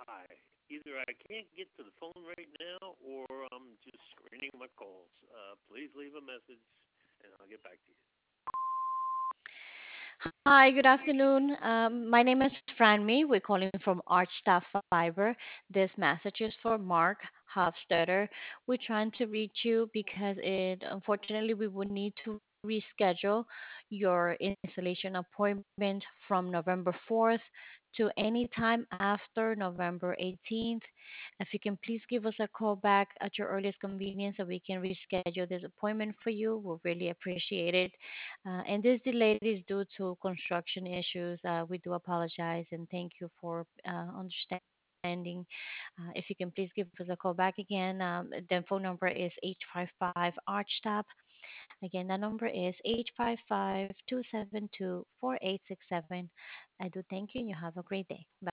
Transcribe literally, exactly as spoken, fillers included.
why. Either I can't get to the phone right now or I'm just screening my calls. Uh, please leave a message and I'll get back to you. Hi, good afternoon. Um, my name is Franmy. We're calling from Archstaff Fiber. This message is for Mark Hofstetter. We're trying to reach you because it unfortunately we would need to reschedule your installation appointment from November fourth to any time after November eighteenth. If you can please give us a call back at your earliest convenience so we can reschedule this appointment for you, we'll really appreciate it. Uh, and this delay is due to construction issues. Uh, we do apologize and thank you for uh, understanding. Uh, if you can please give us a call back again, um, the phone number is eight five five ARCHTAP. Again, the number is eight five five, two seven two, four eight six seven. I do thank you and you have a great day. Bye.